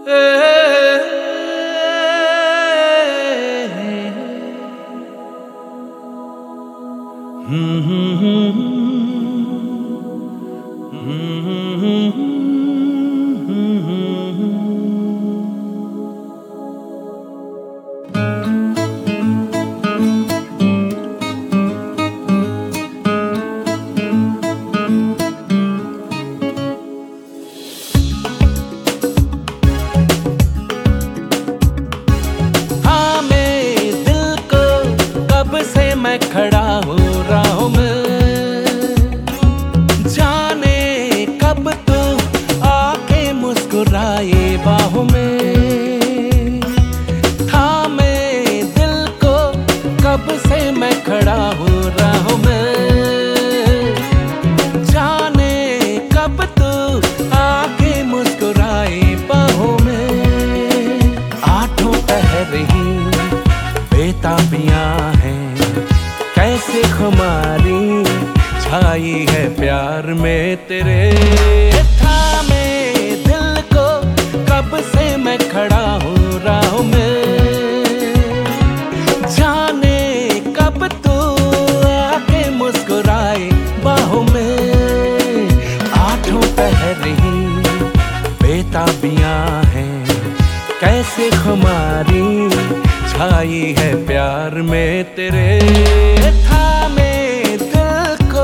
मैं खड़ा हूँ राहों में, जाने कब तू आके मुस्कुराए बाहों में। थामे दिल को कब से मैं खड़ा हूँ राहों में, जाने कब तू आके मुस्कुराए बाहों में। आठों पहर ही बेताबियां हैं, कैसे खुमारी छाई है प्यार में तेरे। थामे दिल को कब से मैं खड़ा हूँ राहों में, जाने कब तू आके मुस्कुराए बाहों में। आठों पहर ही बेताबियां हैं, कैसे खुमारी छाई है प्यार में तेरे। थामे दिल को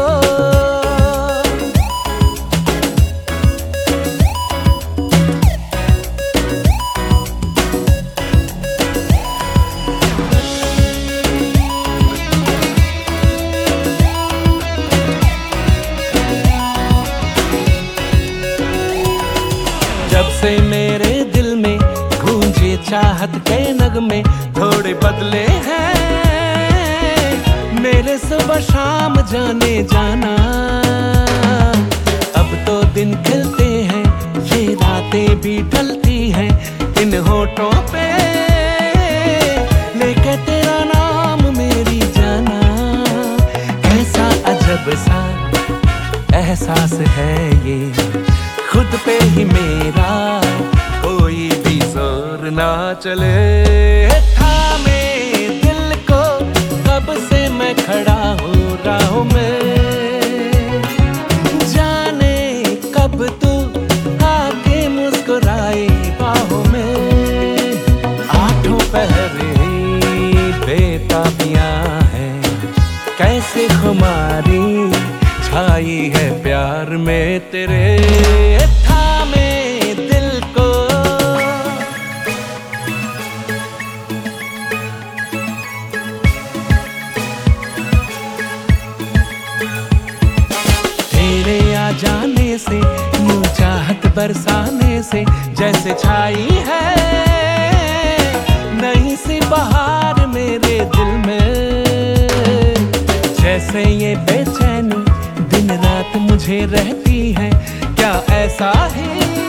जब से मेरे दिल में गूंजे चाहत के नगमे थोड़े बदले हैं, मेरे सुबह शाम जाने जाना। अब तो दिन खिलते हैं, ये रातें भी ढलती हैं इन होठों पे, लेके तेरा नाम मेरी जाना। कैसा अजब सा एहसास है ये, खुद पे ही मेरा कोई भी जोर ना चले। थामे दिल को कब से मैं खड़ा हूँ राहों में, जाने कब तू आके मुस्कुराए बाहों में। आठों पहर ही बेताबियां हैं, कैसे खुमारी छाई है प्यार में तेरे। थामे दिल को तेरे आ जाने से, यूं चाहत बरसाने से जैसे छाई है नई सी बहार मेरे दिल में। जैसे ये बेचैनी दिन रात मुझे रहती है, क्या ऐसा ही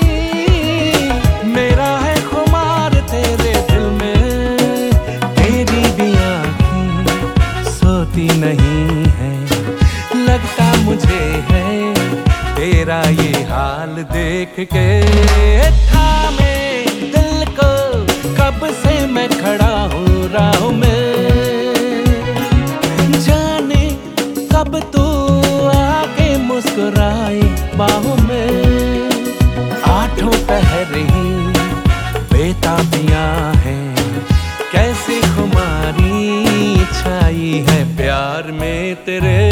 मेरा है खुमार तेरे दिल में। तेरी भी आँखें सोती नहीं है, लगता मुझे है तेरा ये हाल देख के। थामे दिल को कब से मैं खड़ा हूँ राहों में, जाने कब तू आके मुस्कुराए बाहों में। आठों पहर ही बेताबियां हैं, कैसे खुमारी छाई है प्यार में तेरे।